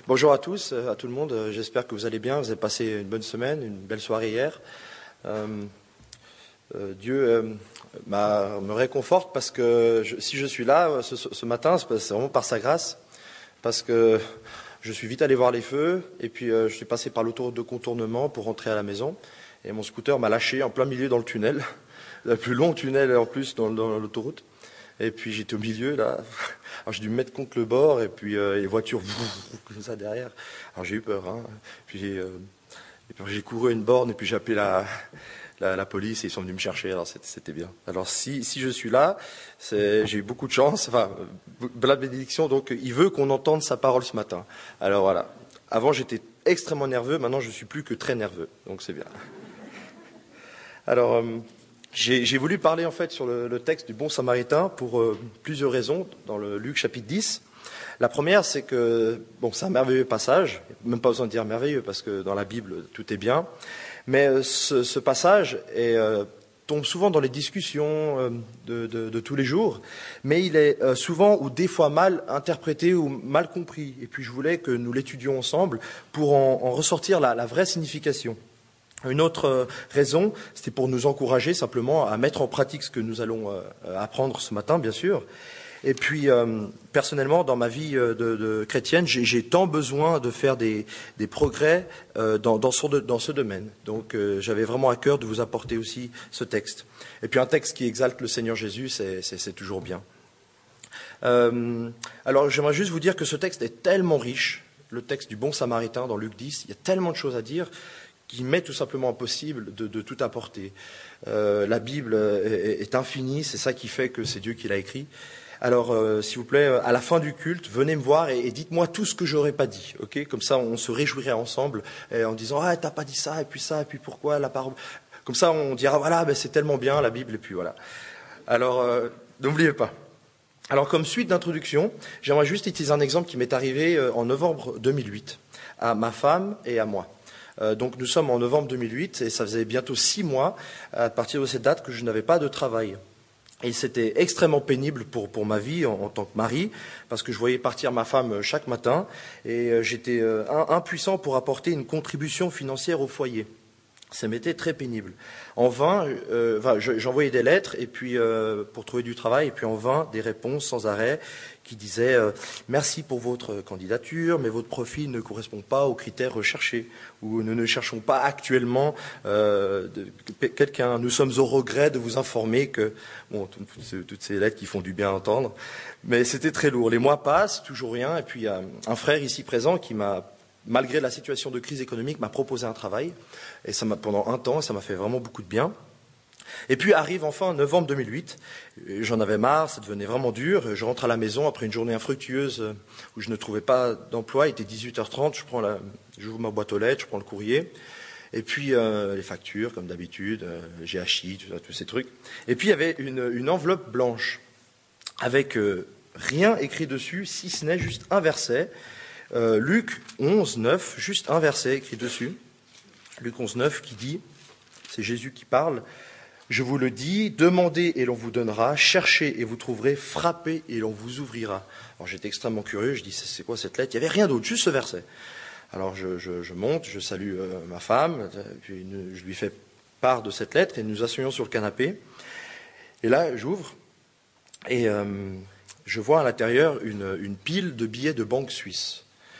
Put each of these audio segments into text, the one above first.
Bonjour à tous, à tout le monde. J'espère que vous allez bien. Vous avez passé une bonne semaine, une belle soirée hier. Dieu me réconforte parce que si je suis là ce matin, c'est vraiment par sa grâce. Parce que je suis vite allé voir les feux et puis je suis passé par l'autoroute de contournement pour rentrer à la maison. Et mon scooter m'a lâché en plein milieu dans le tunnel, le plus long tunnel en plus dans l'autoroute. Et puis j'étais au milieu là, alors j'ai dû me mettre contre le bord et puis les voitures comme ça derrière. Alors j'ai eu peur, hein. Puis j'ai couru à une borne et puis j'ai appelé la police et ils sont venus me chercher. Alors c'était bien. Alors si je suis là, j'ai eu beaucoup de chance, enfin la bénédiction. Donc il veut qu'on entende sa parole ce matin. Alors voilà. Avant j'étais extrêmement nerveux, maintenant je suis plus que très nerveux. Donc c'est bien. Alors j'ai voulu parler en fait sur le texte du bon samaritain pour plusieurs raisons dans le Luc chapitre 10. La première, c'est que, c'est un merveilleux passage, même pas besoin de dire merveilleux parce que dans la Bible tout est bien, mais ce passage tombe souvent dans les discussions de tous les jours, mais il est souvent ou des fois mal interprété ou mal compris. Et puis je voulais que nous l'étudions ensemble pour en ressortir la vraie signification. Une autre raison, c'était pour nous encourager simplement à mettre en pratique ce que nous allons apprendre ce matin, bien sûr. Et puis, personnellement, dans ma vie de chrétienne, j'ai tant besoin de faire des progrès dans ce domaine. Donc, j'avais vraiment à cœur de vous apporter aussi ce texte. Et puis, un texte qui exalte le Seigneur Jésus, c'est toujours bien. Alors, j'aimerais juste vous dire que ce texte est tellement riche, le texte du bon samaritain dans Luc 10, il y a tellement de choses à dire qui met tout simplement impossible de tout apporter. La Bible est infinie, c'est ça qui fait que c'est Dieu qui l'a écrit. Alors, s'il vous plaît, à la fin du culte, venez me voir et dites-moi tout ce que j'aurais pas dit, ok ? Comme ça, on se réjouirait ensemble en disant « Ah, t'as pas dit ça, et puis pourquoi la parole ?» Comme ça, on dira « Voilà, c'est tellement bien, la Bible, et puis voilà. » Alors, n'oubliez pas. Alors, comme suite d'introduction, j'aimerais juste utiliser un exemple qui m'est arrivé en novembre 2008 à ma femme et à moi. Donc nous sommes en novembre 2008 et ça faisait bientôt 6 mois à partir de cette date que je n'avais pas de travail. Et c'était extrêmement pénible pour ma vie en tant que mari parce que je voyais partir ma femme chaque matin et j'étais impuissant pour apporter une contribution financière au foyer. Ça m'était très pénible. En vain, j'envoyais des lettres et puis pour trouver du travail et puis en vain des réponses sans arrêt qui disaient merci pour votre candidature, mais votre profil ne correspond pas aux critères recherchés ou nous ne cherchons pas actuellement quelqu'un. Nous sommes au regret de vous informer que toutes ces lettres qui font du bien à entendre, mais c'était très lourd. Les mois passent, toujours rien, et puis il y a un frère ici présent qui malgré la situation de crise économique, m'a proposé un travail, et pendant un temps, ça m'a fait vraiment beaucoup de bien. Et puis arrive enfin novembre 2008, j'en avais marre, ça devenait vraiment dur, je rentre à la maison après une journée infructueuse où je ne trouvais pas d'emploi, il était 18h30, j'ouvre ma boîte aux lettres, je prends le courrier, et puis les factures, comme d'habitude, GHI, tous ces trucs. Et puis il y avait une enveloppe blanche, avec rien écrit dessus, si ce n'est juste un verset, Luc 11, 9, juste un verset écrit dessus. Luc 11, 9 qui dit, c'est Jésus qui parle, « Je vous le dis, demandez et l'on vous donnera, cherchez et vous trouverez, frappez et l'on vous ouvrira. » Alors j'étais extrêmement curieux, je dis, c'est quoi cette lettre ? Il n'y avait rien d'autre, juste ce verset. Alors je monte, je salue ma femme, puis je lui fais part de cette lettre et nous asseyons sur le canapé. Et là, j'ouvre et je vois à l'intérieur une pile de billets de banque suisse.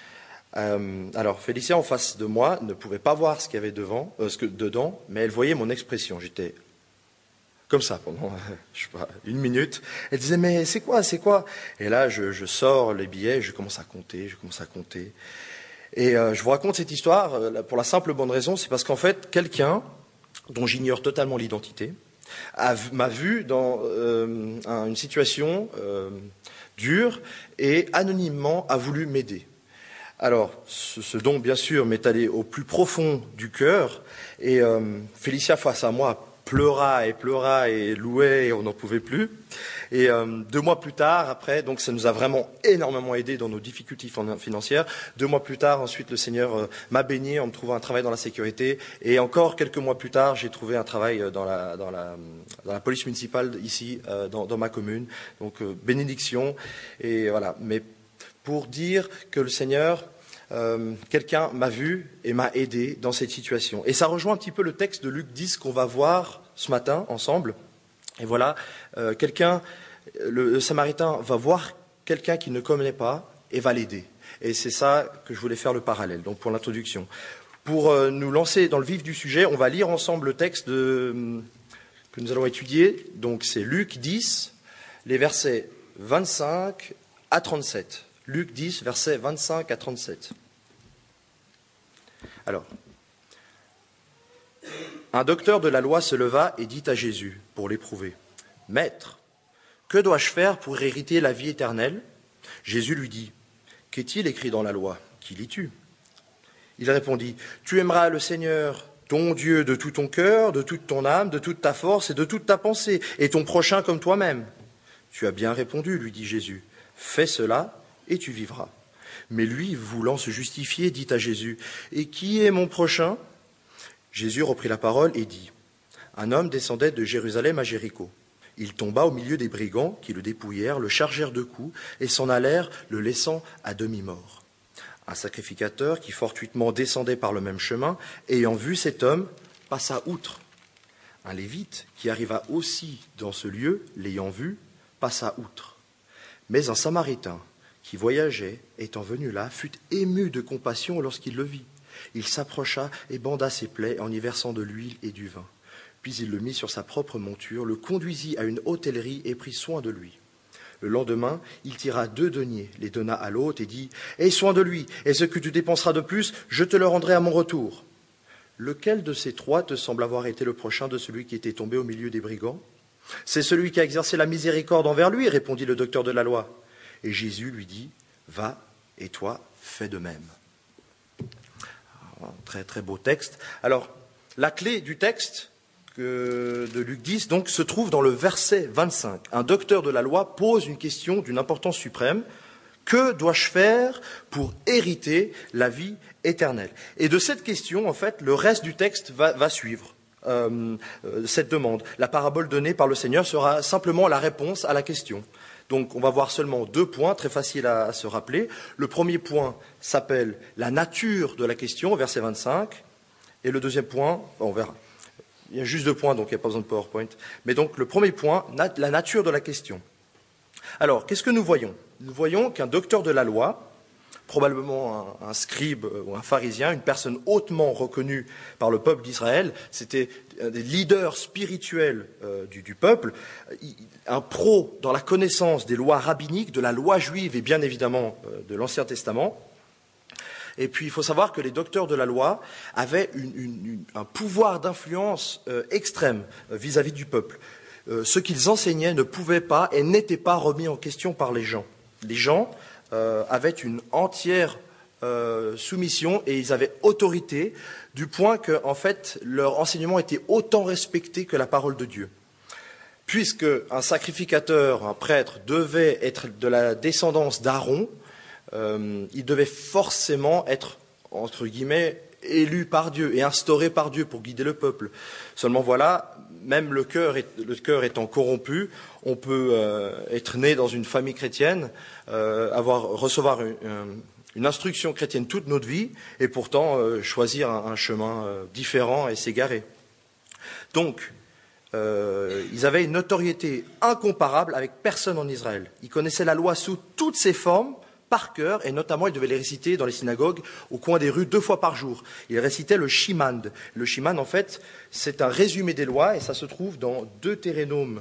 Alors, Félicia, en face de moi, ne pouvait pas voir ce qu'il y avait dedans, mais elle voyait mon expression. J'étais comme ça pendant, une minute. Elle disait, mais c'est quoi ? Et là, je sors les billets, je commence à compter. Et je vous raconte cette histoire pour la simple bonne raison, c'est parce qu'en fait, quelqu'un, dont j'ignore totalement l'identité, m'a vu dans une situation dure et anonymement a voulu m'aider. Alors, ce don, bien sûr, m'est allé au plus profond du cœur, et Félicia, face à moi, pleura et louait, et on n'en pouvait plus. Et 2 mois plus tard, après, donc ça nous a vraiment énormément aidé dans nos difficultés financières. 2 mois plus tard, ensuite, le Seigneur m'a béni en me trouvant un travail dans la sécurité. Et encore quelques mois plus tard, j'ai trouvé un travail dans la police municipale ici, dans ma commune. Donc, bénédiction. Et voilà. Mais pour dire que le Seigneur quelqu'un m'a vu et m'a aidé dans cette situation. Et ça rejoint un petit peu le texte de Luc 10 qu'on va voir ce matin ensemble. Et voilà, le Samaritain va voir quelqu'un qu'il ne connaît pas et va l'aider. Et c'est ça que je voulais faire le parallèle, donc pour l'introduction. Pour nous lancer dans le vif du sujet, on va lire ensemble le texte que nous allons étudier. Donc c'est Luc 10, les versets 25 à 37. Luc 10, versets 25 à 37. Alors, un docteur de la loi se leva et dit à Jésus, pour l'éprouver, « Maître, que dois-je faire pour hériter la vie éternelle ?» Jésus lui dit, « Qu'est-il écrit dans la loi? Qui lis-tu » Il répondit, « Tu aimeras le Seigneur, ton Dieu, de tout ton cœur, de toute ton âme, de toute ta force et de toute ta pensée, et ton prochain comme toi-même. » « Tu as bien répondu, lui dit Jésus, « fais cela et tu vivras. » Mais lui, voulant se justifier, dit à Jésus, « Et qui est mon prochain ?» Jésus reprit la parole et dit, « Un homme descendait de Jérusalem à Jéricho. Il tomba au milieu des brigands qui le dépouillèrent, le chargèrent de coups et s'en allèrent, le laissant à demi-mort. Un sacrificateur qui fortuitement descendait par le même chemin, ayant vu cet homme, passa outre. Un lévite qui arriva aussi dans ce lieu, l'ayant vu, passa outre. Mais un Samaritain qui voyageait, étant venu là, fut ému de compassion lorsqu'il le vit. Il s'approcha et banda ses plaies en y versant de l'huile et du vin. Puis il le mit sur sa propre monture, le conduisit à une hôtellerie et prit soin de lui. Le lendemain, il tira 2 deniers, les donna à l'hôte et dit « Aie soin de lui, et ce que tu dépenseras de plus, je te le rendrai à mon retour. » Lequel de ces 3 te semble avoir été le prochain de celui qui était tombé au milieu des brigands ? C'est celui qui a exercé la miséricorde envers lui, répondit le docteur de la loi. Et Jésus lui dit, va, et toi, fais de même. Un très très beau texte. Alors, la clé du texte de Luc 10 donc, se trouve dans le verset 25. Un docteur de la loi pose une question d'une importance suprême. Que dois-je faire pour hériter la vie éternelle ? Et de cette question, en fait, le reste du texte va suivre. Cette demande. La parabole donnée par le Seigneur sera simplement la réponse à la question. Donc on va voir seulement 2 points, très faciles à se rappeler. Le premier point s'appelle la nature de la question, verset 25. Et le deuxième point, on verra. Il y a juste 2 points, donc il n'y a pas besoin de PowerPoint. Mais donc le premier point, la nature de la question. Alors, qu'est-ce que nous voyons ? Nous voyons qu'un docteur de la loi, probablement un scribe ou un pharisien, une personne hautement reconnue par le peuple d'Israël, c'était un des leaders spirituels du peuple, un pro dans la connaissance des lois rabbiniques, de la loi juive et bien évidemment de l'Ancien Testament. Et puis il faut savoir que les docteurs de la loi avaient un pouvoir d'influence extrême vis-à-vis du peuple. Ce qu'ils enseignaient ne pouvait pas et n'était pas remis en question par les gens. Les gens avaient une entière soumission et ils avaient autorité, du point que, en fait, leur enseignement était autant respecté que la parole de Dieu. Puisque un sacrificateur, un prêtre, devait être de la descendance d'Aaron, il devait forcément être, entre guillemets, élu par Dieu et instauré par Dieu pour guider le peuple. Seulement voilà, même le cœur étant corrompu, on peut être né dans une famille chrétienne, recevoir une instruction chrétienne toute notre vie, et pourtant choisir un chemin différent et s'égarer. Donc, ils avaient une notoriété incomparable avec personne en Israël. Ils connaissaient la loi sous toutes ses formes, par cœur, et notamment ils devaient les réciter dans les synagogues au coin des rues 2 fois par jour. Ils récitaient le Shimand. Le Shimand, en fait, c'est un résumé des lois, et ça se trouve dans Deutéronome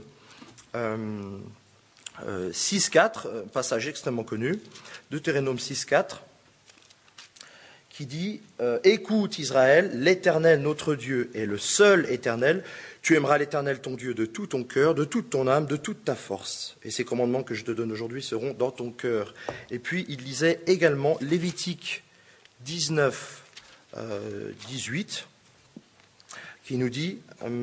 6.4, passage extrêmement connu, Deutéronome 6.4, qui dit « Écoute Israël, l'Éternel notre Dieu est le seul Éternel. Tu aimeras l'Éternel ton Dieu de tout ton cœur, de toute ton âme, de toute ta force. Et ces commandements que je te donne aujourd'hui seront dans ton cœur. » Et puis il lisait également Lévitique 19, 18, qui nous dit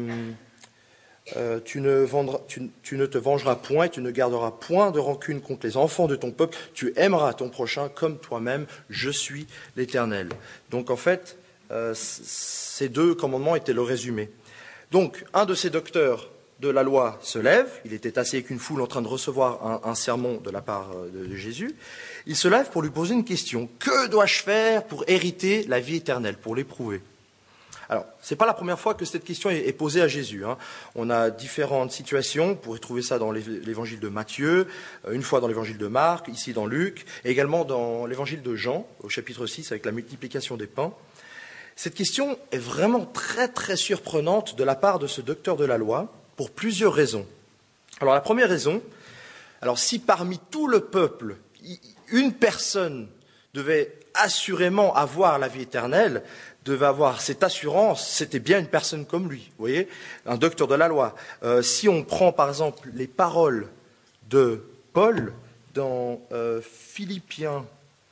tu ne te vengeras point et tu ne garderas point de rancune contre les enfants de ton peuple. Tu aimeras ton prochain comme toi-même. Je suis l'Éternel. Donc en fait, ces 2 commandements étaient le résumé. Donc, un de ces docteurs de la loi se lève, il était assis avec une foule en train de recevoir un sermon de la part de Jésus, il se lève pour lui poser une question. Que dois-je faire pour hériter la vie éternelle, pour l'éprouver? Alors, ce n'est pas la première fois que cette question est posée à Jésus. On a différentes situations, vous pourrez trouver ça dans l'évangile de Matthieu, une fois dans l'évangile de Marc, ici dans Luc, et également dans l'évangile de Jean, au chapitre 6, avec la multiplication des pains. Cette question est vraiment très très surprenante de la part de ce docteur de la loi, pour plusieurs raisons. Alors la première raison, alors si parmi tout le peuple, une personne devait assurément avoir la vie éternelle, devait avoir cette assurance, c'était bien une personne comme lui, vous voyez, un docteur de la loi. Si on prend par exemple les paroles de Paul dans Philippiens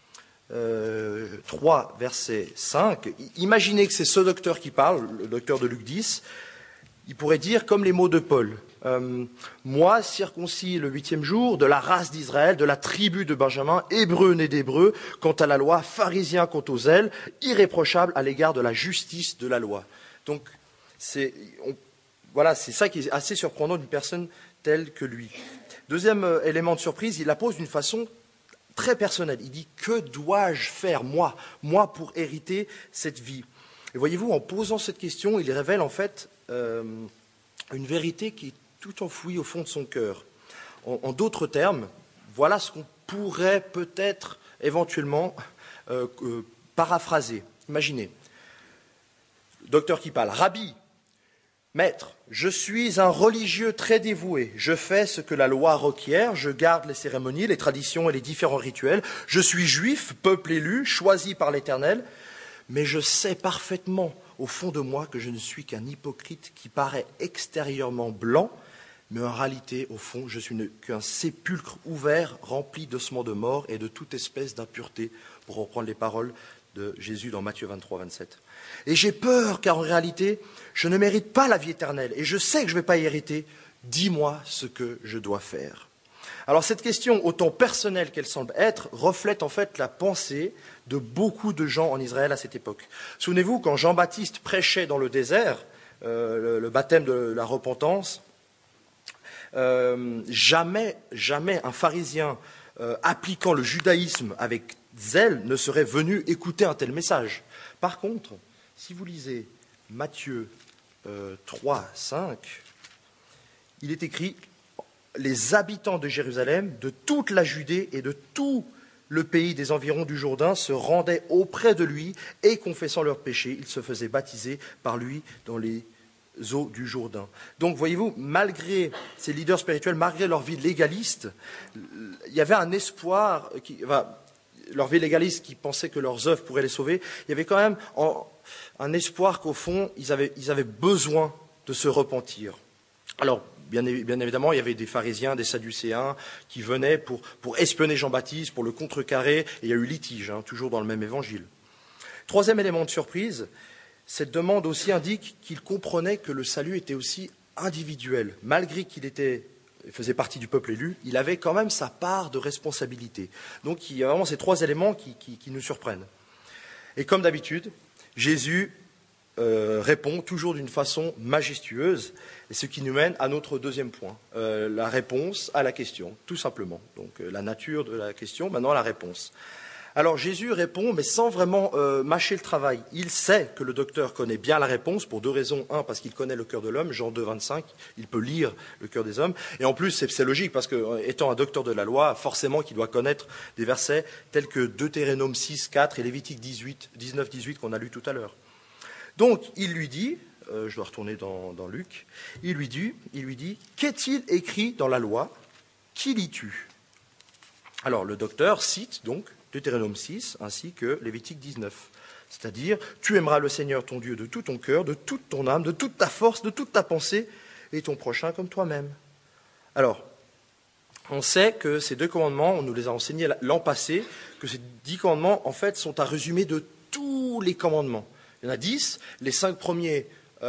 3, verset 5, imaginez que c'est ce docteur qui parle, le docteur de Luc 10, il pourrait dire comme les mots de Paul. Moi, circoncis le 8e jour, de la race d'Israël, de la tribu de Benjamin, hébreu né d'hébreu, quant à la loi, pharisien quant aux zèles, irréprochable à l'égard de la justice de la loi. Donc, c'est ça qui est assez surprenant d'une personne telle que lui. Deuxième élément de surprise, il la pose d'une façon très personnelle. Il dit, que dois-je faire, moi, pour hériter cette vie? Et voyez-vous, en posant cette question, il révèle en fait une vérité qui est tout enfouie au fond de son cœur. En d'autres termes, voilà ce qu'on pourrait peut-être éventuellement paraphraser. Imaginez, docteur qui parle, Rabbi, maître, je suis un religieux très dévoué, je fais ce que la loi requiert, je garde les cérémonies, les traditions et les différents rituels, je suis juif, peuple élu, choisi par l'Éternel, mais je sais parfaitement au fond de moi que je ne suis qu'un hypocrite qui paraît extérieurement blanc, mais en réalité, au fond, je suis qu'un sépulcre ouvert, rempli d'ossements de mort et de toute espèce d'impureté, pour reprendre les paroles de Jésus dans Matthieu 23, 27. Et j'ai peur, car en réalité, je ne mérite pas la vie éternelle, et je sais que je ne vais pas y hériter. Dis-moi ce que je dois faire. Alors cette question, autant personnelle qu'elle semble être, reflète en fait la pensée de beaucoup de gens en Israël à cette époque. Souvenez-vous, quand Jean-Baptiste prêchait dans le désert, le baptême de la repentance, jamais un pharisien appliquant le judaïsme avec zèle ne serait venu écouter un tel message. Par contre, si vous lisez Matthieu 3, 5, il est écrit « Les habitants de Jérusalem, de toute la Judée et de tout le pays des environs du Jourdain se rendaient auprès de lui et, confessant leurs péchés, ils se faisaient baptiser par lui dans les eaux du Jourdain. » Donc, voyez-vous, malgré ces leaders spirituels, malgré leur vie légaliste, il y avait un espoir, leur vie légaliste qui pensait que leurs œuvres pourraient les sauver, il y avait quand même un espoir qu'au fond, ils avaient besoin de se repentir. Alors, bien évidemment, il y avait des pharisiens, des sadducéens qui venaient pour espionner Jean-Baptiste, pour le contrecarrer, et il y a eu litige, toujours dans le même évangile. Troisième élément de surprise, cette demande aussi indique qu'il comprenait que le salut était aussi individuel. Malgré qu'il faisait partie du peuple élu, il avait quand même sa part de responsabilité. Donc il y a vraiment ces trois éléments qui nous surprennent. Et comme d'habitude, Jésus répond toujours d'une façon majestueuse, et ce qui nous mène à notre deuxième point, la réponse à la question, tout simplement. Donc la nature de la question, maintenant la réponse. Alors Jésus répond, mais sans vraiment mâcher le travail. Il sait que le docteur connaît bien la réponse pour deux raisons. Un, parce qu'il connaît le cœur de l'homme, Jean 2, 25, il peut lire le cœur des hommes. Et en plus, c'est logique, parce que étant un docteur de la loi, forcément qu'il doit connaître des versets tels que Deutéronome 6, 4 et Lévitique 19, 18 qu'on a lu tout à l'heure. Donc il lui dit, je dois retourner dans Luc, il lui dit, qu'est-il écrit dans la loi? Qui lis-tu? Alors le docteur cite donc Deutéronome 6 ainsi que Lévitique 19. C'est-à-dire, tu aimeras le Seigneur ton Dieu de tout ton cœur, de toute ton âme, de toute ta force, de toute ta pensée, et ton prochain comme toi-même. Alors, on sait que ces deux commandements, on nous les a enseignés l'an passé, que ces 10 commandements, en fait, sont un résumé de tous les commandements. Il y en a 10, les 5 premiers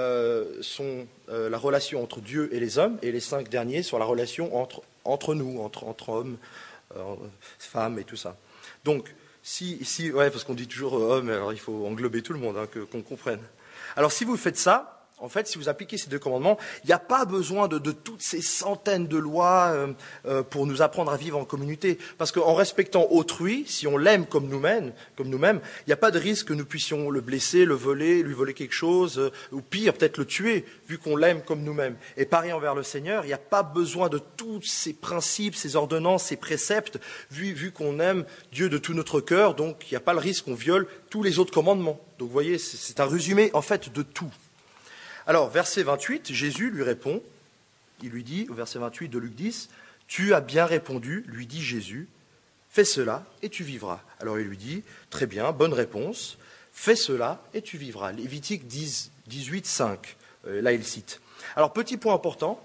sont la relation entre Dieu et les hommes, et les 5 derniers sont la relation entre nous, entre hommes, femmes et tout ça. Donc, parce qu'on dit toujours homme, alors il faut englober tout le monde, qu'on comprenne. Alors si vous faites ça, en fait, si vous appliquez ces 2 commandements, il n'y a pas besoin de toutes ces centaines de lois pour nous apprendre à vivre en communauté. Parce qu'en respectant autrui, si on l'aime comme nous-mêmes, il n'y a pas de risque que nous puissions le blesser, le voler, lui voler quelque chose, ou pire, peut-être le tuer, vu qu'on l'aime comme nous-mêmes. Et pareil envers le Seigneur, il n'y a pas besoin de tous ces principes, ces ordonnances, ces préceptes, vu qu'on aime Dieu de tout notre cœur, donc il n'y a pas le risque qu'on viole tous les autres commandements. Donc vous voyez, c'est un résumé en fait de tout. Alors, verset 28, Jésus lui répond, il lui dit, au verset 28 de Luc 10, « Tu as bien répondu, lui dit Jésus, fais cela et tu vivras. » Alors il lui dit, « Très bien, bonne réponse, fais cela et tu vivras. » Lévitique 18, 5, là il cite. Alors, petit point important,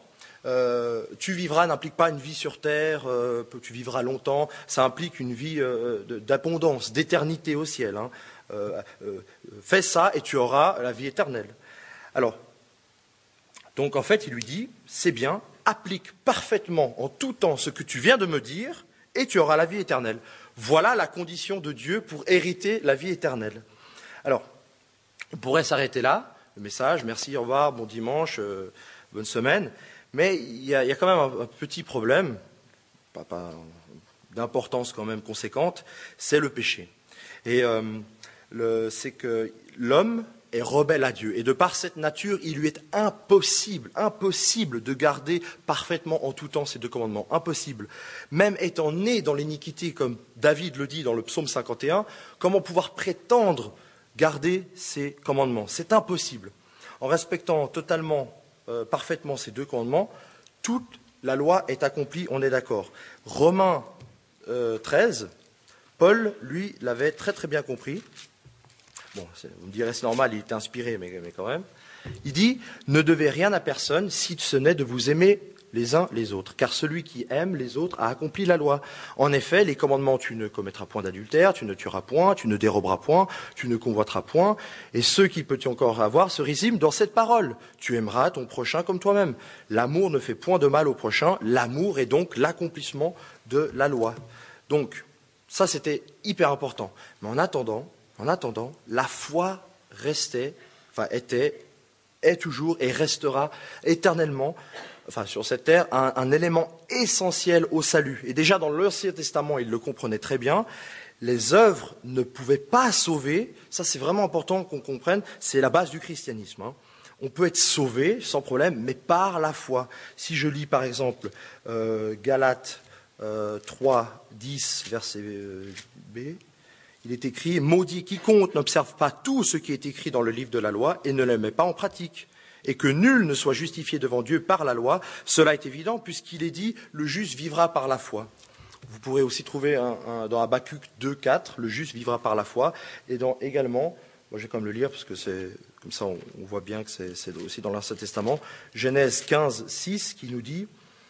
tu vivras n'implique pas une vie sur terre, tu vivras longtemps, ça implique une vie d'abondance, d'éternité au ciel. Hein. Fais ça et tu auras la vie éternelle. Alors, donc en fait, il lui dit, c'est bien, applique parfaitement en tout temps ce que tu viens de me dire et tu auras la vie éternelle. Voilà la condition de Dieu pour hériter la vie éternelle. Alors, on pourrait s'arrêter là, le message, merci, au revoir, bon dimanche, bonne semaine, mais il y a quand même un petit problème, pas d'importance quand même conséquente, c'est le péché. Et c'est que l'homme est rebelle à Dieu. Et de par cette nature, il lui est impossible de garder parfaitement en tout temps ces 2 commandements. Impossible. Même étant né dans l'iniquité, comme David le dit dans le psaume 51, comment pouvoir prétendre garder ces commandements? C'est impossible. En respectant totalement, parfaitement ces 2 commandements, toute la loi est accomplie, on est d'accord. Romains 13, Paul, lui, l'avait très très bien compris. Bon, vous me direz, c'est normal, il était inspiré, mais quand même. Il dit, ne devez rien à personne si ce n'est de vous aimer les uns les autres, car celui qui aime les autres a accompli la loi. En effet, les commandements, tu ne commettras point d'adultère, tu ne tueras point, tu ne déroberas point, tu ne convoiteras point, et ceux qui peut-il encore avoir se résument dans cette parole. Tu aimeras ton prochain comme toi-même. L'amour ne fait point de mal au prochain, l'amour est donc l'accomplissement de la loi. Donc, ça c'était hyper important. Mais en attendant, la foi est toujours et restera éternellement, sur cette terre, un élément essentiel au salut. Et déjà dans l'Ancien Testament, ils le comprenaient très bien. Les œuvres ne pouvaient pas sauver. Ça, c'est vraiment important qu'on comprenne. C'est la base du christianisme. Hein. On peut être sauvé sans problème, mais par la foi. Si je lis par exemple Galates 3, 10, verset B, il est écrit « Maudit quiconque n'observe pas tout ce qui est écrit dans le livre de la loi et ne le met pas en pratique. Et que nul ne soit justifié devant Dieu par la loi. Cela est évident puisqu'il est dit « Le juste vivra par la foi ». Vous pourrez aussi trouver dans Habakkuk 2, 4, « Le juste vivra par la foi ». Et également, moi je vais quand même le lire parce que c'est comme ça on voit bien que c'est aussi dans l'Ancien Testament, Genèse 15, 6 qui nous dit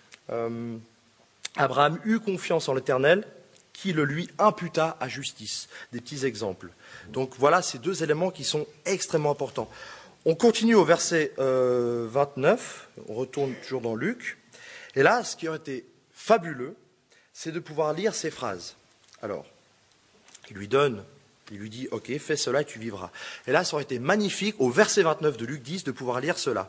Abraham eut confiance en l'Éternel, qui le lui imputa à justice. Des petits exemples. Donc voilà ces 2 éléments qui sont extrêmement importants. On continue au verset 29, on retourne toujours dans Luc. Et là, ce qui aurait été fabuleux, c'est de pouvoir lire ces phrases. Alors, il lui dit, ok, fais cela et tu vivras. Et là, ça aurait été magnifique, au verset 29 de Luc 10, de pouvoir lire cela.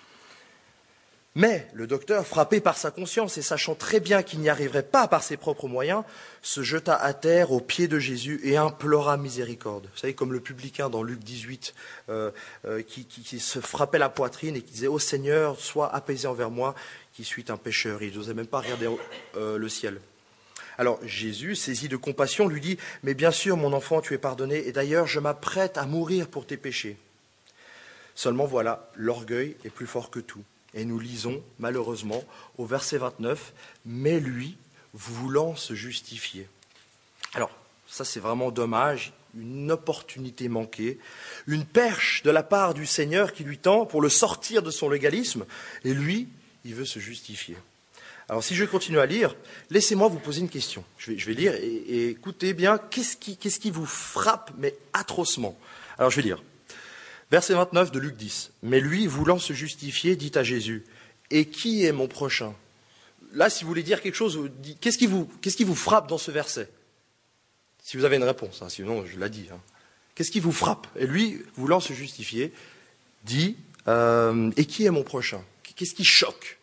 Mais le docteur, frappé par sa conscience et sachant très bien qu'il n'y arriverait pas par ses propres moyens, se jeta à terre aux pieds de Jésus et implora miséricorde. Vous savez, comme le publicain dans Luc 18, qui se frappait la poitrine et qui disait « Ô Seigneur, sois apaisé envers moi, qui suis un pécheur ». Il n'osait même pas regarder le ciel. Alors Jésus, saisi de compassion, lui dit « Mais bien sûr, mon enfant, tu es pardonné, et d'ailleurs, je m'apprête à mourir pour tes péchés. » Seulement voilà, l'orgueil est plus fort que tout. Et nous lisons, malheureusement, au verset 29, « Mais lui, voulant se justifier. » Alors, ça c'est vraiment dommage, une opportunité manquée, une perche de la part du Seigneur qui lui tend pour le sortir de son légalisme, et lui, il veut se justifier. Alors, si je continue à lire, laissez-moi vous poser une question. Je vais lire et écoutez bien, qu'est-ce qui vous frappe, mais atrocement? Alors, je vais lire. Verset 29 de Luc 10. « Mais lui, voulant se justifier, dit à Jésus, « Et qui est mon prochain ?» Là, si vous voulez dire quelque chose, qu'est-ce qui vous frappe dans ce verset? Si vous avez une réponse, hein, sinon je l'ai dit. Hein. Qu'est-ce qui vous frappe? Et lui, voulant se justifier, dit Et qui est mon prochain? Qu'est-ce qui choque?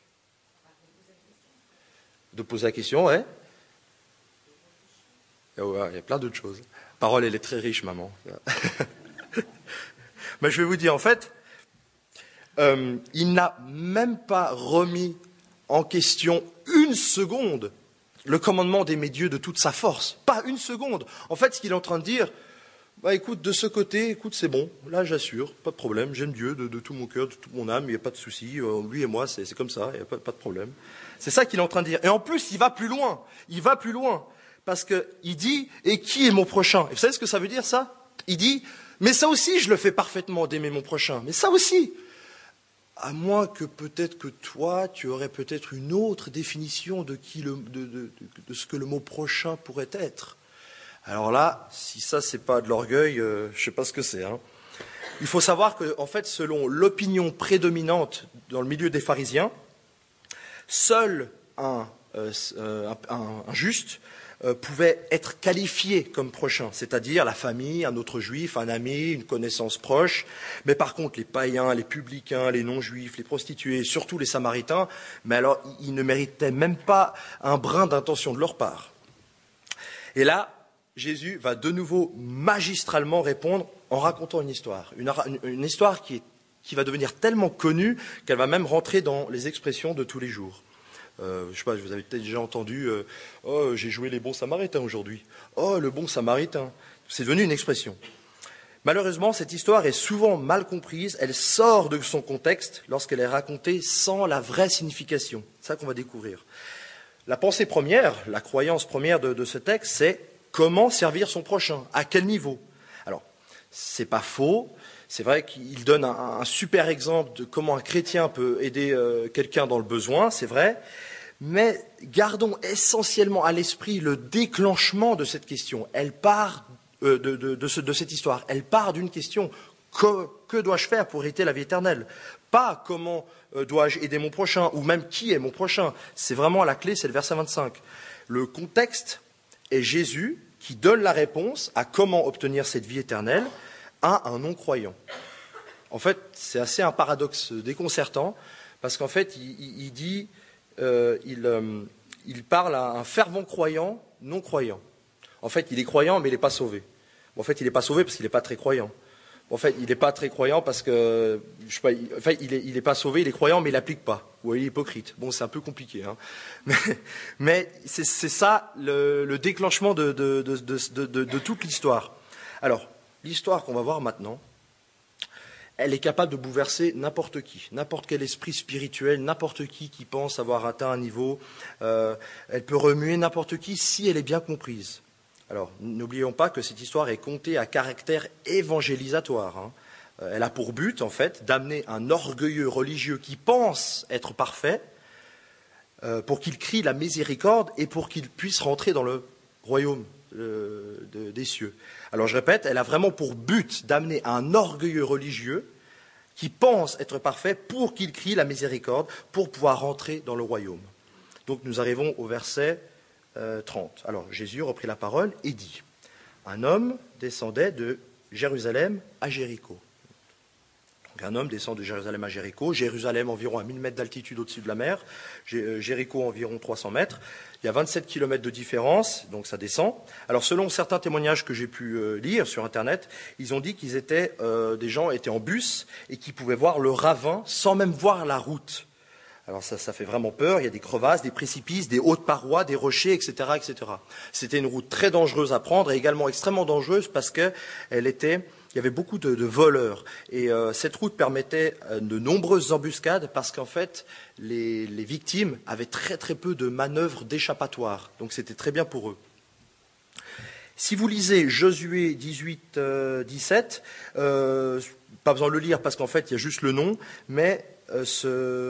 De poser la question, ouais. Il y a plein d'autres choses. La parole, elle est très riche, maman. Mais je vais vous dire, en fait, il n'a même pas remis en question une seconde le commandement d'aimer Dieu de toute sa force. Pas une seconde. En fait, ce qu'il est en train de dire, bah écoute, de ce côté, écoute, c'est bon, là j'assure, pas de problème, j'aime Dieu de tout mon cœur, de toute mon âme, il n'y a pas de souci, lui et moi, c'est comme ça, il n'y a pas de problème. C'est ça qu'il est en train de dire. Et en plus, il va plus loin, parce qu'il dit, et qui est mon prochain? Et vous savez ce que ça veut dire, ça? Il dit, mais ça aussi, je le fais parfaitement d'aimer mon prochain, mais ça aussi. À moins que peut-être que toi, tu aurais peut-être une autre définition de ce que le mot prochain pourrait être. Alors là, si ça, c'est pas de l'orgueil, je sais pas ce que c'est. Hein. Il faut savoir que, en fait, selon l'opinion prédominante dans le milieu des pharisiens, seul un juste pouvait être qualifié comme prochain, c'est-à-dire la famille, un autre juif, un ami, une connaissance proche. Mais par contre, les païens, les publicains, les non-juifs, les prostituées, surtout les samaritains, mais alors ils ne méritaient même pas un brin d'intention de leur part. Et là, Jésus va de nouveau magistralement répondre en racontant une histoire. Une histoire qui va devenir tellement connue qu'elle va même rentrer dans les expressions de tous les jours. Je sais pas, vous avez peut-être déjà entendu « Oh, j'ai joué les bons samaritains aujourd'hui. Oh, le bon samaritain ». C'est devenu une expression. Malheureusement, cette histoire est souvent mal comprise. Elle sort de son contexte lorsqu'elle est racontée sans la vraie signification. C'est ça qu'on va découvrir. La pensée première, la croyance première de ce texte, c'est comment servir son prochain, à quel niveau. Alors, c'est pas faux. C'est vrai qu'il donne un super exemple de comment un chrétien peut aider quelqu'un dans le besoin, c'est vrai, mais gardons essentiellement à l'esprit le déclenchement de cette question. Elle part de cette histoire, elle part d'une question. Que dois-je faire pour hériter la vie éternelle? Pas comment dois-je aider mon prochain, ou même qui est mon prochain. C'est vraiment la clé, c'est le verset 25. Le contexte est Jésus qui donne la réponse à comment obtenir cette vie éternelle à un non-croyant. En fait, c'est assez un paradoxe déconcertant, parce qu'en fait, il parle à un fervent croyant, non-croyant. En fait, il est croyant, mais il n'est pas sauvé. En fait, il n'est pas sauvé parce qu'il n'est pas très croyant. En fait, il n'est pas très croyant parce que, je sais pas, il n'est pas sauvé, il est croyant, mais il n'applique pas. Ou il est hypocrite. Bon, c'est un peu compliqué. Hein. Mais c'est ça le déclenchement de toute l'histoire. Alors, l'histoire qu'on va voir maintenant, elle est capable de bouleverser n'importe qui, n'importe quel esprit spirituel, n'importe qui pense avoir atteint un niveau. Elle peut remuer n'importe qui si elle est bien comprise. Alors, n'oublions pas que cette histoire est contée à caractère évangélisatoire. Hein. Elle a pour but, en fait, d'amener un orgueilleux religieux qui pense être parfait pour qu'il crie la miséricorde et pour qu'il puisse rentrer dans le royaume des cieux. Alors je répète, elle a vraiment pour but d'amener un orgueilleux religieux qui pense être parfait pour qu'il crie la miséricorde, pour pouvoir rentrer dans le royaume. Donc nous arrivons au verset 30. Alors Jésus reprit la parole et dit, un homme descendait de Jérusalem à Jéricho. Donc un homme descend de Jérusalem à Jéricho, Jérusalem environ à 1000 mètres d'altitude au-dessus de la mer, Jéricho environ 300 mètres. Il y a 27 kilomètres de différence, donc ça descend. Alors selon certains témoignages que j'ai pu lire sur Internet, ils ont dit qu'ils étaient, des gens étaient en bus et qui pouvaient voir le ravin sans même voir la route. Alors ça fait vraiment peur, il y a des crevasses, des précipices, des hautes parois, des rochers, etc., etc. C'était une route très dangereuse à prendre et également extrêmement dangereuse parce qu'il y avait beaucoup de voleurs. Et cette route permettait de nombreuses embuscades parce qu'en fait, les victimes avaient très très peu de manœuvres d'échappatoire. Donc c'était très bien pour eux. Si vous lisez Josué 18, 17, pas besoin de le lire parce qu'en fait, il y a juste le nom, mais ce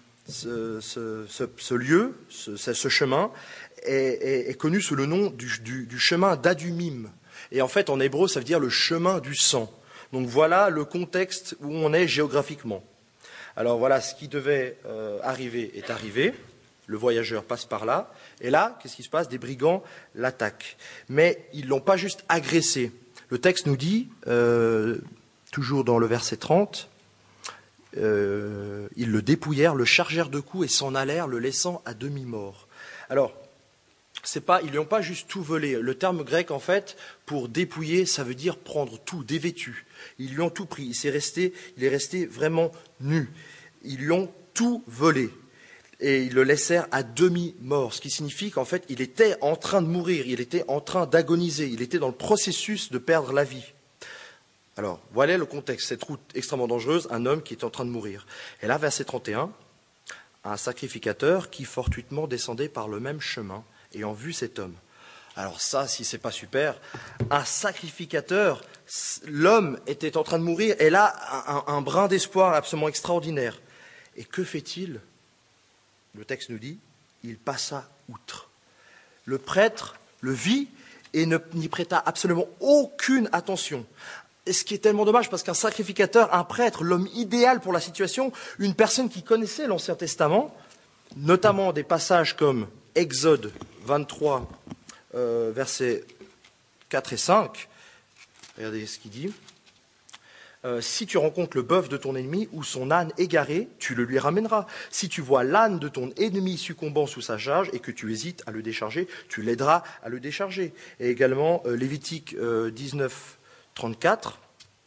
lieu, ce chemin, est connu sous le nom du chemin d'Adumim. Et en fait, en hébreu, ça veut dire le chemin du sang. Donc voilà le contexte où on est géographiquement. Alors voilà, ce qui devait arriver est arrivé. Le voyageur passe par là. Et là, qu'est-ce qui se passe? Des brigands l'attaquent. Mais ils ne l'ont pas juste agressé. Le texte nous dit, toujours dans le verset 30, Ils le dépouillèrent, le chargèrent de coups et s'en allèrent, le laissant à demi-mort. Alors, ils lui ont pas juste tout volé. Le terme grec, en fait, pour dépouiller, ça veut dire prendre tout, dévêtu. Ils lui ont tout pris. Il est resté vraiment nu. Ils lui ont tout volé. Et ils le laissèrent à demi-mort, ce qui signifie qu'en fait, il était en train de mourir, il était en train d'agoniser, il était dans le processus de perdre la vie. Alors, voilà le contexte, cette route extrêmement dangereuse, un homme qui est en train de mourir. Et là, verset 31, un sacrificateur qui fortuitement descendait par le même chemin, ayant vu cet homme. Alors ça, si c'est pas super, un sacrificateur, l'homme était en train de mourir, et là, un brin d'espoir absolument extraordinaire. Et que fait-il ? Le texte nous dit, il passa outre. Le prêtre le vit et n'y prêta absolument aucune attention. Et ce qui est tellement dommage, parce qu'un sacrificateur, un prêtre, l'homme idéal pour la situation, une personne qui connaissait l'Ancien Testament, notamment des passages comme Exode 23, versets 4 et 5, regardez ce qu'il dit. Si tu rencontres le bœuf de ton ennemi ou son âne égaré, tu le lui ramèneras. Si tu vois l'âne de ton ennemi succombant sous sa charge et que tu hésites à le décharger, tu l'aideras à le décharger. Et également Lévitique 19, 34.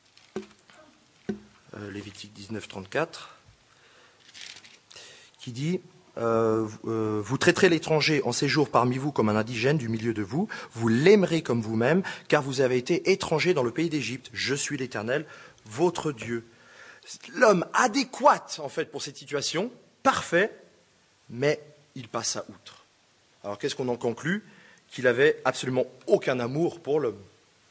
Lévitique 19, 34, qui dit vous traiterez l'étranger en séjour parmi vous comme un indigène du milieu de vous, vous l'aimerez comme vous-même, car vous avez été étrangers dans le pays d'Égypte. Je suis l'Éternel, votre Dieu. L'homme adéquat, en fait, pour cette situation, parfait, mais il passa outre. Alors, qu'est-ce qu'on en conclut ? Qu'il avait absolument aucun amour pour l'homme.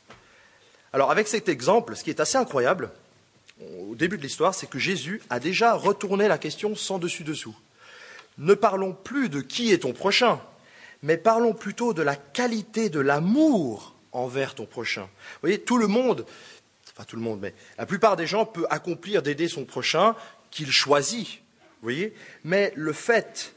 Alors, avec cet exemple, ce qui est assez incroyable, au début de l'histoire, c'est que Jésus a déjà retourné la question sans dessus-dessous. Ne parlons plus de qui est ton prochain, mais parlons plutôt de la qualité de l'amour envers ton prochain. Vous voyez, tout le monde, mais la plupart des gens peuvent accomplir d'aider son prochain qu'il choisit. Vous voyez, mais le fait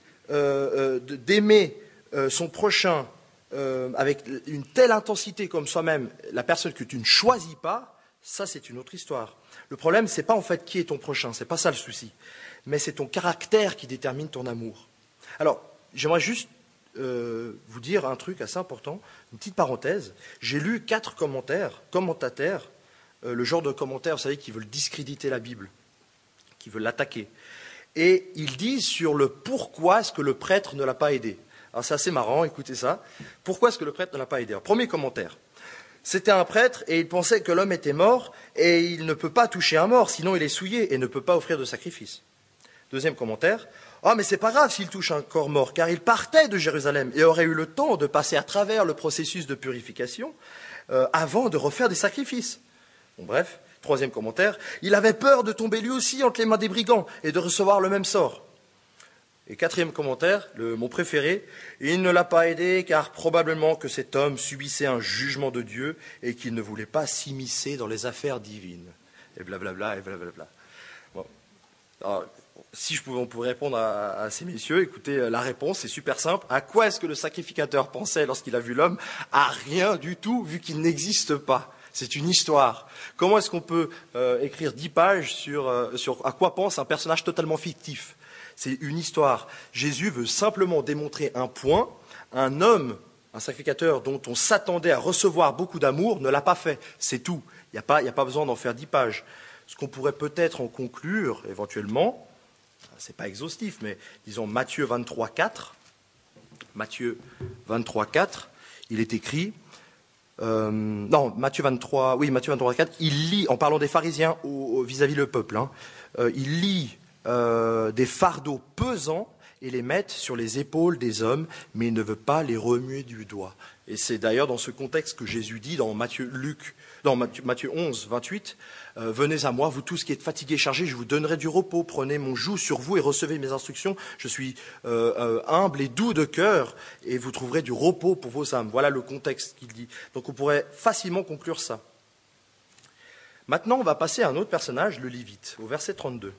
d'aimer son prochain avec une telle intensité comme soi-même, la personne que tu ne choisis pas, ça c'est une autre histoire. Le problème, c'est pas en fait qui est ton prochain, c'est pas ça le souci, mais c'est ton caractère qui détermine ton amour. Alors, j'aimerais juste vous dire un truc assez important, une petite parenthèse. J'ai lu 4 commentateurs, le genre de commentaires, vous savez, qui veulent discréditer la Bible, qui veulent l'attaquer. Et ils disent sur le pourquoi est-ce que le prêtre ne l'a pas aidé. Alors c'est assez marrant, écoutez ça. Pourquoi est-ce que le prêtre ne l'a pas aidé ? Alors, premier commentaire. C'était un prêtre et il pensait que l'homme était mort et il ne peut pas toucher un mort, sinon il est souillé et ne peut pas offrir de sacrifice. Deuxième commentaire. Ah, mais c'est pas grave s'il touche un corps mort, car il partait de Jérusalem et aurait eu le temps de passer à travers le processus de purification avant de refaire des sacrifices. Bon, bref, troisième commentaire. Il avait peur de tomber lui aussi entre les mains des brigands et de recevoir le même sort. Et quatrième commentaire, mon préféré, il ne l'a pas aidé car probablement que cet homme subissait un jugement de Dieu et qu'il ne voulait pas s'immiscer dans les affaires divines. Et blablabla, et blablabla. Bon. Alors, si on pouvait répondre à ces messieurs, écoutez, la réponse est super simple. À quoi est-ce que le sacrificateur pensait lorsqu'il a vu l'homme ? À rien du tout, vu qu'il n'existe pas. C'est une histoire. Comment est-ce qu'on peut écrire 10 pages sur à quoi pense un personnage totalement fictif ? C'est une histoire. Jésus veut simplement démontrer un point. Un homme, un sacrificateur dont on s'attendait à recevoir beaucoup d'amour, ne l'a pas fait. C'est tout. Il n'y a pas besoin d'en faire 10 pages. Ce qu'on pourrait peut-être en conclure, éventuellement, c'est pas exhaustif, mais disons Matthieu 23, 4. Matthieu 23, 4, il est écrit... Matthieu 23, 4, il lit, en parlant des pharisiens vis-à-vis le peuple, il lit des fardeaux pesants et les met sur les épaules des hommes, mais il ne veut pas les remuer du doigt. Et c'est d'ailleurs dans ce contexte que Jésus dit dans Matthieu 11, 28, venez à moi, vous tous qui êtes fatigués et chargés, je vous donnerai du repos. Prenez mon joug sur vous et recevez mes instructions. Je suis humble et doux de cœur et vous trouverez du repos pour vos âmes. Voilà le contexte qu'il dit. Donc on pourrait facilement conclure ça. Maintenant, on va passer à un autre personnage, le Lévite, au verset 32.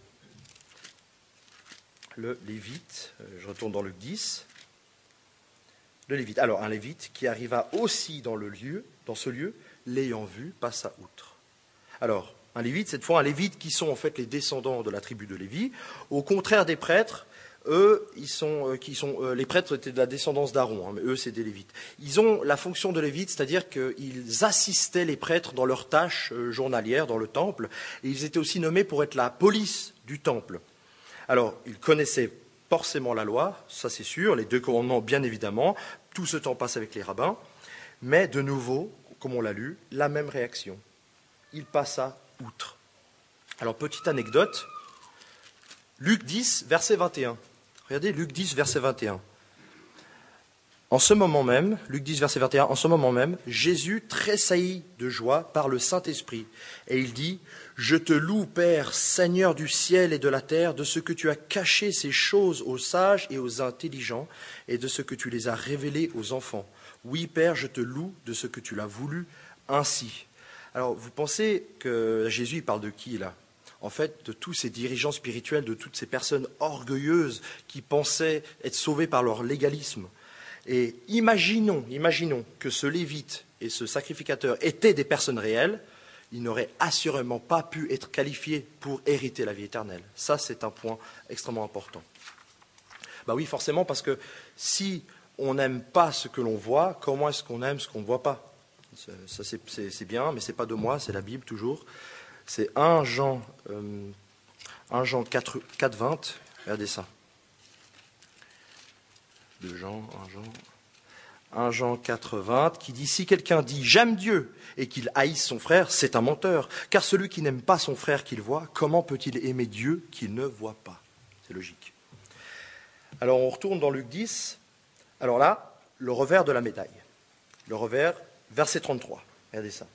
Le Lévite, je retourne dans Luc 10. Le Lévite. Alors, un Lévite qui arriva aussi dans ce lieu, l'ayant vu, passa outre. Alors, Un lévite, cette fois un lévite qui sont en fait les descendants de la tribu de Lévi. Au contraire des prêtres, eux, les prêtres étaient de la descendance d'Aaron, mais eux, c'est des lévites. Ils ont la fonction de lévite, c'est-à-dire qu'ils assistaient les prêtres dans leurs tâches journalières dans le temple, et ils étaient aussi nommés pour être la police du temple. Alors, ils connaissaient forcément la loi, ça c'est sûr, les 2 commandements bien évidemment, tout ce temps passe avec les rabbins, mais de nouveau, comme on l'a lu, la même réaction. Il passa outre. Alors, petite anecdote, Luc 10, verset 21. Regardez, Luc 10, verset 21. En ce moment même, Luc 10, verset 21, en ce moment même, Jésus tressaillit de joie par le Saint-Esprit. Et il dit, « Je te loue, Père, Seigneur du ciel et de la terre, de ce que tu as caché ces choses aux sages et aux intelligents, et de ce que tu les as révélées aux enfants. Oui, Père, je te loue de ce que tu l'as voulu ainsi. » Alors, vous pensez que Jésus il parle de qui, là ? En fait, de tous ces dirigeants spirituels, de toutes ces personnes orgueilleuses qui pensaient être sauvées par leur légalisme. Et imaginons que ce lévite et ce sacrificateur étaient des personnes réelles, ils n'auraient assurément pas pu être qualifiés pour hériter la vie éternelle. Ça, c'est un point extrêmement important. Ben oui, forcément, parce que si on n'aime pas ce que l'on voit, comment est-ce qu'on aime ce qu'on ne voit pas ? Ça, c'est bien, mais ce n'est pas de moi, c'est la Bible toujours. C'est 1 Jean 4, 20, regardez ça. 2 Jean, 1 Jean 4, 20, qui dit « Si quelqu'un dit « J'aime Dieu » et qu'il haïsse son frère, c'est un menteur. Car celui qui n'aime pas son frère qu'il voit, comment peut-il aimer Dieu qu'il ne voit pas ?» C'est logique. Alors on retourne dans Luc 10. Alors là, le revers de la médaille. Le revers, verset 33. Regardez ça.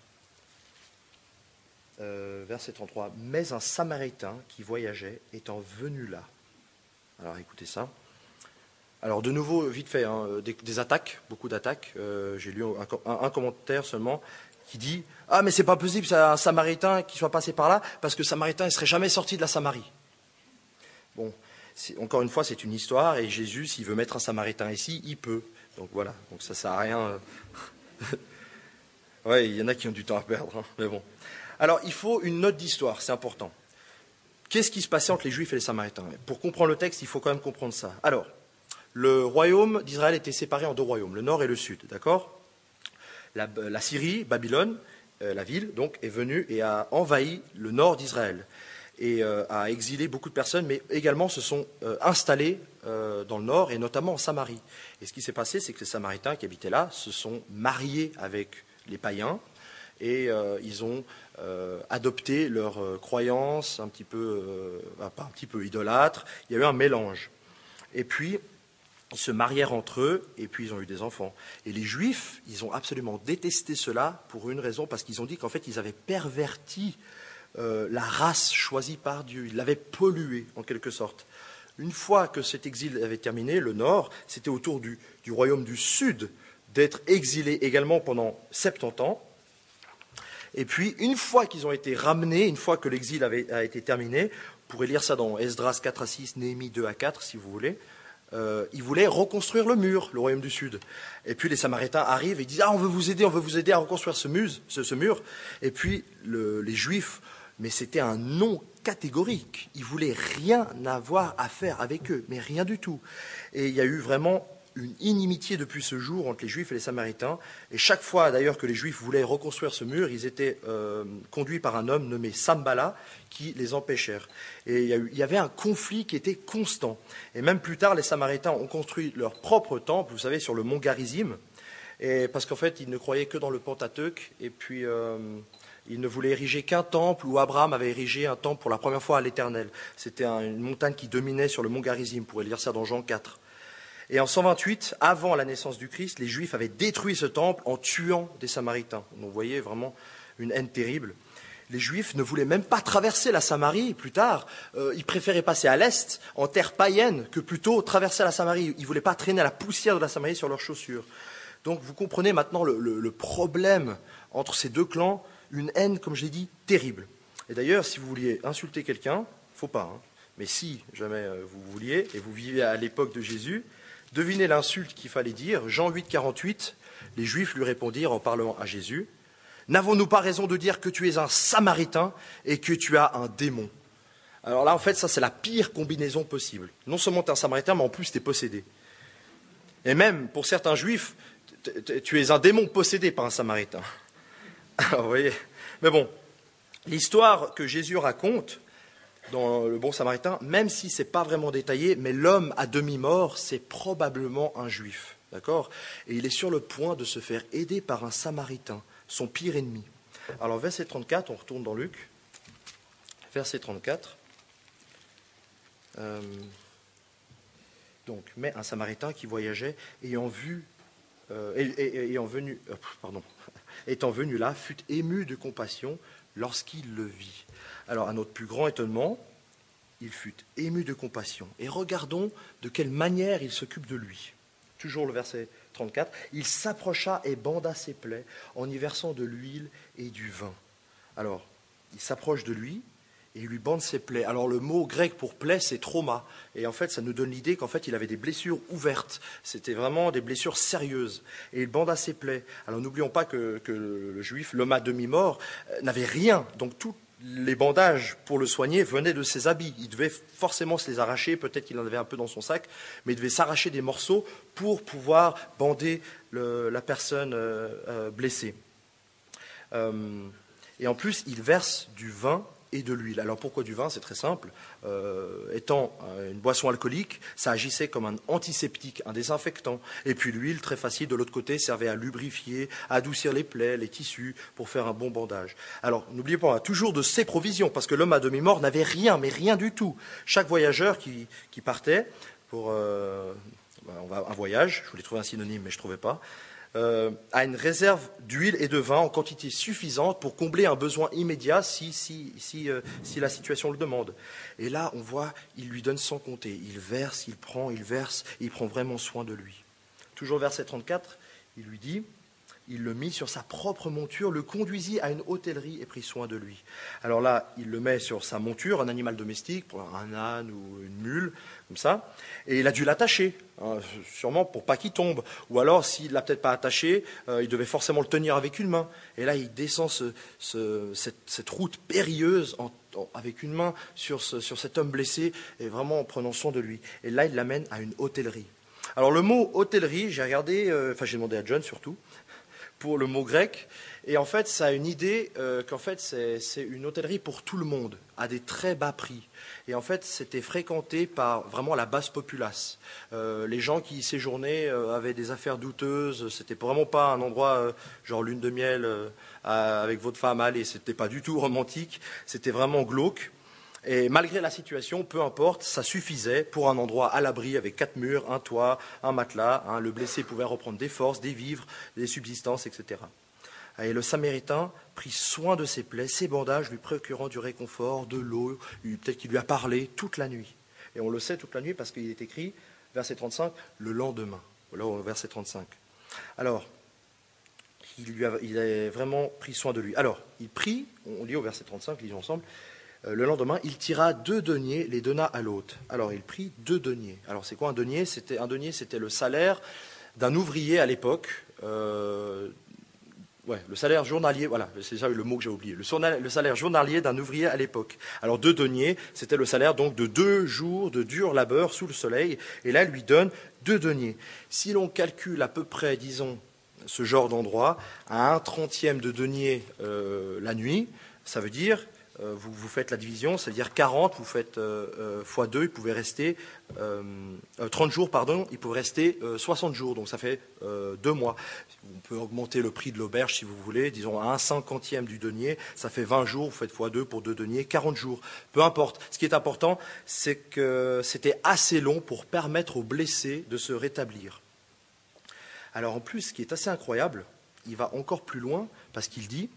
Verset 33. « Mais un Samaritain qui voyageait étant venu là. » Alors écoutez ça. Alors de nouveau, vite fait, des attaques, beaucoup d'attaques. J'ai lu un commentaire seulement qui dit « Ah mais c'est pas possible, c'est un Samaritain qui soit passé par là, parce que Samaritain ne serait jamais sorti de la Samarie. » Bon, encore une fois, c'est une histoire, et Jésus, s'il veut mettre un Samaritain ici, il peut. Donc voilà, donc ça sert à rien. Ouais, il y en a qui ont du temps à perdre, mais bon. Alors, il faut une note d'histoire, c'est important. Qu'est-ce qui se passait entre les Juifs et les Samaritains ? Pour comprendre le texte, il faut quand même comprendre ça. Alors, le royaume d'Israël était séparé en 2 royaumes, le nord et le sud, d'accord ? La Syrie, Babylone, la ville, donc, est venue et a envahi le nord d'Israël et a exilé beaucoup de personnes, mais également se sont installés dans le nord et notamment en Samarie. Et ce qui s'est passé, c'est que les Samaritains qui habitaient là se sont mariés avec les païens et ils ont adopté leurs croyances un petit peu, pas un petit peu idolâtres. Il y a eu un mélange. Et puis, ils se marièrent entre eux et puis ils ont eu des enfants. Et les Juifs, ils ont absolument détesté cela pour une raison, parce qu'ils ont dit qu'en fait, ils avaient perverti la race choisie par Dieu. Ils l'avaient polluée, en quelque sorte. Une fois que cet exil avait terminé, le nord, c'était au tour du royaume du sud d'être exilé également pendant 70 ans. Et puis, une fois qu'ils ont été ramenés, une fois que l'exil a été terminé, vous pourrez lire ça dans Esdras 4 à 6, Néhémie 2 à 4, si vous voulez, ils voulaient reconstruire le mur, le royaume du sud. Et puis les Samaritains arrivent et disent « Ah, on veut vous aider à reconstruire ce mur. » Et puis les Juifs, mais c'était un non catégorique. Ils voulaient rien avoir à faire avec eux, mais rien du tout. Et il y a eu vraiment une inimitié depuis ce jour entre les Juifs et les Samaritains. Et chaque fois, d'ailleurs, que les Juifs voulaient reconstruire ce mur, ils étaient conduits par un homme nommé Sambala qui les empêchèrent. Et il y avait un conflit qui était constant. Et même plus tard, les Samaritains ont construit leur propre temple, vous savez, sur le mont Garizim, et parce qu'en fait, ils ne croyaient que dans le Pentateuque, et puis ils ne voulaient ériger qu'un temple où Abraham avait érigé un temple pour la première fois à l'Éternel. C'était une montagne qui dominait sur le mont Garizim, vous pourrez lire ça dans Jean 4. Et en 128, avant la naissance du Christ, les Juifs avaient détruit ce temple en tuant des Samaritains. Donc vous voyez vraiment une haine terrible. Les Juifs ne voulaient même pas traverser la Samarie plus tard. Ils préféraient passer à l'est, en terre païenne, que plutôt traverser la Samarie. Ils ne voulaient pas traîner la poussière de la Samarie sur leurs chaussures. Donc vous comprenez maintenant le problème entre ces 2 clans, une haine, comme je l'ai dit, terrible. Et d'ailleurs, si vous vouliez insulter quelqu'un, il ne faut pas, mais si jamais vous vouliez, et vous viviez à l'époque de Jésus, devinez l'insulte qu'il fallait dire. Jean 8, 48, les Juifs lui répondirent en parlant à Jésus, « N'avons-nous pas raison de dire que tu es un Samaritain et que tu as un démon? Alors là, en fait, ça, c'est la pire combinaison possible. Non seulement tu es un Samaritain, mais en plus, tu es possédé. Et même, pour certains Juifs, tu es un démon possédé par un Samaritain. Alors, vous voyez. Mais bon, l'histoire que Jésus raconte dans le bon Samaritain, même si ce n'est pas vraiment détaillé, mais l'homme à demi-mort, c'est probablement un Juif. D'accord? Et il est sur le point de se faire aider par un Samaritain, son pire ennemi. Alors, verset 34, on retourne dans Luc. Verset 34. Donc, mais un Samaritain qui voyageait, étant venu là, fut ému de compassion lorsqu'il le vit. Alors, à notre plus grand étonnement, il fut ému de compassion. Et regardons de quelle manière il s'occupe de lui. Toujours le verset 34. Il s'approcha et banda ses plaies en y versant de l'huile et du vin. Alors, il s'approche de lui et il lui bande ses plaies. Alors, le mot grec pour plaie, c'est trauma. Et en fait, ça nous donne l'idée qu'en fait, il avait des blessures ouvertes. C'était vraiment des blessures sérieuses. Et il banda ses plaies. Alors, n'oublions pas que le juif, l'homme à demi-mort, n'avait rien. Donc, tous les bandages pour le soigner venaient de ses habits. Il devait forcément se les arracher. Peut-être qu'il en avait un peu dans son sac. Mais il devait s'arracher des morceaux pour pouvoir bander la personne blessée. Et en plus, il verse du vin et de l'huile. Alors pourquoi du vin? C'est très simple. Étant une boisson alcoolique, ça agissait comme un antiseptique, un désinfectant. Et puis l'huile, très facile, de l'autre côté, servait à lubrifier, à adoucir les plaies, les tissus, pour faire un bon bandage. Alors n'oubliez pas, toujours de ses provisions, parce que l'homme à demi-mort n'avait rien, mais rien du tout. Chaque voyageur qui partait pour un voyage, je voulais trouver un synonyme, mais je ne trouvais pas, a une réserve d'huile et de vin en quantité suffisante pour combler un besoin immédiat si la situation le demande. Et là, on voit, il lui donne sans compter. Il verse, il prend vraiment soin de lui. Toujours verset 34, il lui dit, il le mit sur sa propre monture, le conduisit à une hôtellerie et prit soin de lui. Alors là, il le met sur sa monture, un animal domestique, un âne ou une mule, comme ça, et il a dû l'attacher, sûrement pour pas qu'il tombe. Ou alors, s'il ne l'a peut-être pas attaché, il devait forcément le tenir avec une main. Et là, il descend cette route périlleuse avec une main sur cet homme blessé, et vraiment en prenant soin de lui. Et là, il l'amène à une hôtellerie. Alors le mot hôtellerie, j'ai demandé à John surtout, pour le mot grec, et en fait ça a une idée qu'en fait c'est une hôtellerie pour tout le monde, à des très bas prix. Et en fait c'était fréquenté par vraiment la basse populace. Les gens qui y séjournaient avaient des affaires douteuses, c'était vraiment pas un endroit genre lune de miel avec votre femme, allez, c'était pas du tout romantique, c'était vraiment glauque. Et malgré la situation, peu importe, ça suffisait pour un endroit à l'abri avec 4 murs, un toit, un matelas. Le blessé pouvait reprendre des forces, des vivres, des subsistances, etc. Et le Samaritain prit soin de ses plaies, ses bandages lui procurant du réconfort, de l'eau, peut-être qu'il lui a parlé toute la nuit. Et on le sait toute la nuit parce qu'il est écrit, verset 35, le lendemain. Voilà, verset 35. Alors, il a vraiment pris soin de lui. Alors, il prit, on lit au verset 35, lisons ensemble, le lendemain, il tira 2 deniers, les donna à l'hôte. Alors, il prit 2 deniers. Alors, c'est quoi un denier? Un denier, c'était le salaire d'un ouvrier à l'époque. Le salaire journalier, voilà, c'est ça le mot que j'ai oublié. Le salaire journalier d'un ouvrier à l'époque. Alors, 2 deniers, c'était le salaire donc de 2 jours de dur labeur sous le soleil. Et là, il lui donne 2 deniers. Si l'on calcule à peu près, disons, ce genre d'endroit, à 1/30 de denier la nuit, ça veut dire... Vous faites la division, c'est-à-dire 40, vous faites fois 2, il pouvait rester 30 jours, il pouvait rester 60 jours, donc ça fait 2 mois. On peut augmenter le prix de l'auberge si vous voulez, disons à 1/50 du denier, ça fait 20 jours, vous faites fois 2 pour 2 deniers, 40 jours. Peu importe. Ce qui est important, c'est que c'était assez long pour permettre aux blessés de se rétablir. Alors en plus, ce qui est assez incroyable, il va encore plus loin parce qu'il dit...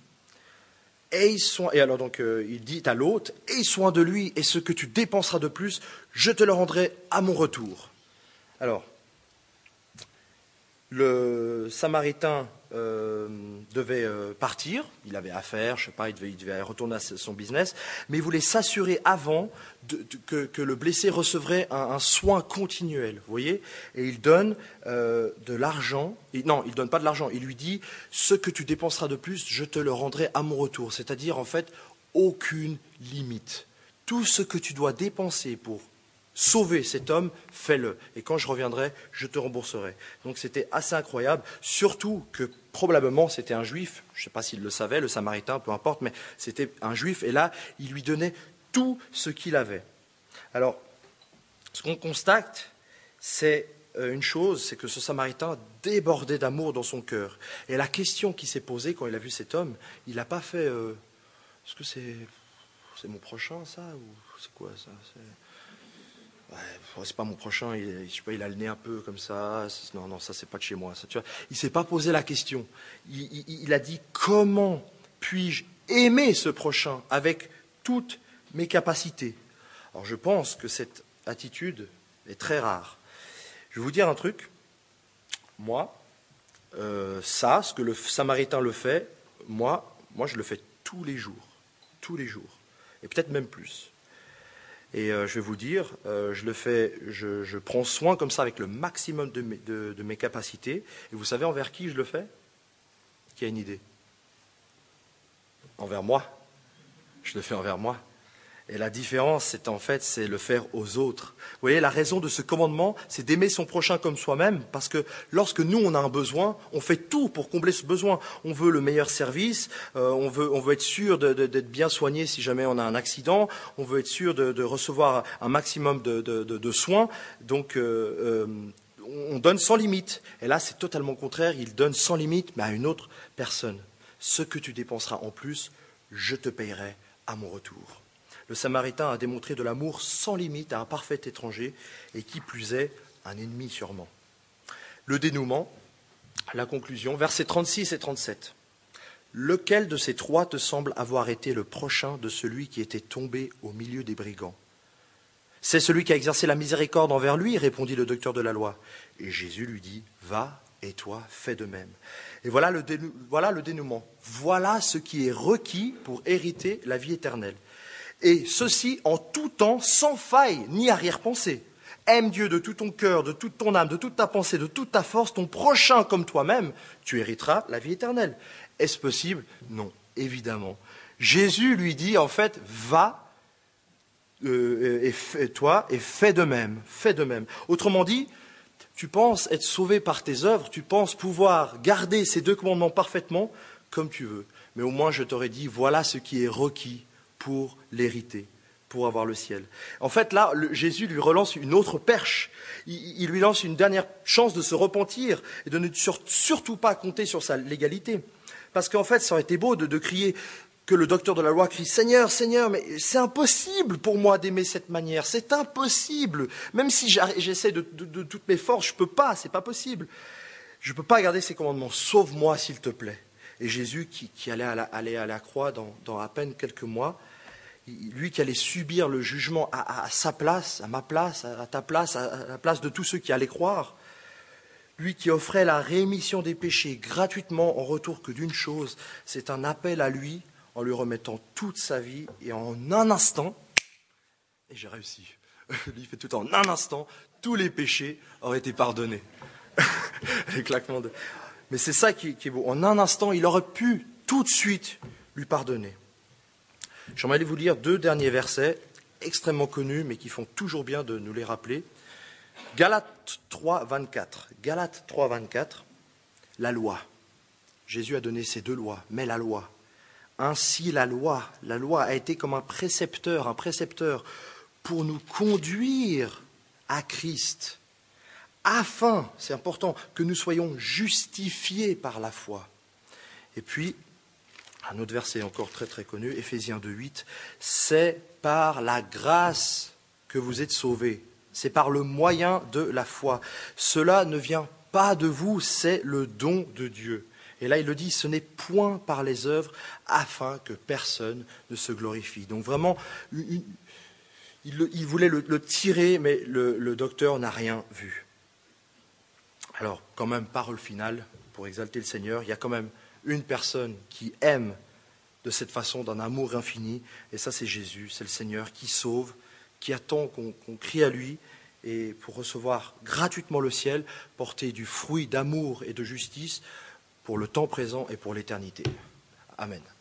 il dit à l'hôte, aie soin de lui, et ce que tu dépenseras de plus, je te le rendrai à mon retour. Alors, Le Samaritain devait partir, il avait affaire, je sais pas, il devait retourner à son business, mais il voulait s'assurer avant que le blessé recevrait un soin continuel, vous voyez. Et il donne de l'argent, non, il donne pas de l'argent, il lui dit « ce que tu dépenseras de plus, je te le rendrai à mon retour », c'est-à-dire en fait aucune limite. Tout ce que tu dois dépenser pour sauver cet homme, fais-le. Et quand je reviendrai, je te rembourserai. Donc c'était assez incroyable, surtout que probablement c'était un juif, je ne sais pas s'il le savait, le Samaritain, peu importe, mais c'était un juif, et là, il lui donnait tout ce qu'il avait. Alors, ce qu'on constate, c'est une chose, c'est que ce Samaritain débordait d'amour dans son cœur. Et la question qui s'est posée quand il a vu cet homme, il n'a pas fait est-ce que c'est mon prochain, ça, ou c'est quoi ça? Ouais, c'est pas mon prochain, je sais pas, il a le nez un peu comme ça. Non, ça c'est pas de chez moi. Ça, tu vois, il s'est pas posé la question. Il a dit comment puis-je aimer ce prochain avec toutes mes capacités. Alors je pense que cette attitude est très rare. Je vais vous dire un truc. Moi, ce que le Samaritain le fait, moi je le fais tous les jours, et peut-être même plus. Et je vais vous dire, je le fais, je prends soin comme ça avec le maximum de mes capacités. Et vous savez envers qui je le fais? Qui a une idée? Envers moi. Je le fais envers moi. Et la différence, c'est le faire aux autres. Vous voyez, la raison de ce commandement, c'est d'aimer son prochain comme soi-même, parce que lorsque nous, on a un besoin, on fait tout pour combler ce besoin. On veut le meilleur service, on veut être sûr d'être bien soigné si jamais on a un accident, on veut être sûr de recevoir un maximum de soins. Donc, on donne sans limite. Et là, c'est totalement contraire, il donne sans limite, mais à une autre personne. Ce que tu dépenseras en plus, je te payerai à mon retour. Le Samaritain a démontré de l'amour sans limite à un parfait étranger, et qui plus est, un ennemi sûrement. Le dénouement, la conclusion, versets 36 et 37. Lequel de ces trois te semble avoir été le prochain de celui qui était tombé au milieu des brigands? C'est celui qui a exercé la miséricorde envers lui, répondit le docteur de la loi. Et Jésus lui dit, va et toi, fais de même. Et voilà le dénouement. Voilà ce qui est requis pour hériter la vie éternelle. Et ceci en tout temps, sans faille ni arrière-pensée. Aime Dieu de tout ton cœur, de toute ton âme, de toute ta pensée, de toute ta force, ton prochain comme toi-même, tu hériteras la vie éternelle. Est-ce possible? Non, évidemment. Jésus lui dit, en fait, va et fais de même, fais de même. Autrement dit, tu penses être sauvé par tes œuvres, tu penses pouvoir garder ces deux commandements parfaitement comme tu veux. Mais au moins, je t'aurais dit, voilà ce qui est requis pour l'hériter, pour avoir le ciel. En fait, là, Jésus lui relance une autre perche. Il lui lance une dernière chance de se repentir et de ne surtout pas compter sur sa légalité. Parce qu'en fait, ça aurait été beau de crier, que le docteur de la loi crie « Seigneur, Seigneur, mais c'est impossible pour moi d'aimer cette manière, c'est impossible. Même si j'essaie de toutes mes forces, je ne peux pas, c'est pas possible. Je ne peux pas garder ces commandements, sauve-moi s'il te plaît. » Et Jésus, qui allait à la croix dans à peine quelques mois, lui qui allait subir le jugement à sa place, à ma place, à ta place, à la place de tous ceux qui allaient croire, lui qui offrait la rémission des péchés gratuitement en retour que d'une chose, c'est un appel à lui en lui remettant toute sa vie et en un instant, et j'ai réussi, lui fait tout en un instant, tous les péchés auraient été pardonnés. Les claquements de... Mais c'est ça qui est beau. En un instant, il aurait pu tout de suite lui pardonner. J'aimerais vous lire 2 derniers versets, extrêmement connus, mais qui font toujours bien de nous les rappeler. Galates 3, 24. Galates 3, 24. La loi. Jésus a donné ces 2 lois, mais la loi. Ainsi la loi a été comme un précepteur pour nous conduire à Christ, afin, c'est important, que nous soyons justifiés par la foi. Et puis, un autre verset encore très très connu, Éphésiens 2,8, c'est par la grâce que vous êtes sauvés, c'est par le moyen de la foi. Cela ne vient pas de vous, c'est le don de Dieu. Et là, il le dit, ce n'est point par les œuvres, afin que personne ne se glorifie. Donc vraiment, il voulait le tirer, mais le docteur n'a rien vu. Alors, quand même, parole finale, pour exalter le Seigneur, il y a quand même une personne qui aime de cette façon, d'un amour infini, et ça c'est Jésus, c'est le Seigneur qui sauve, qui attend qu'on crie à lui, et pour recevoir gratuitement le ciel, porter du fruit d'amour et de justice pour le temps présent et pour l'éternité. Amen.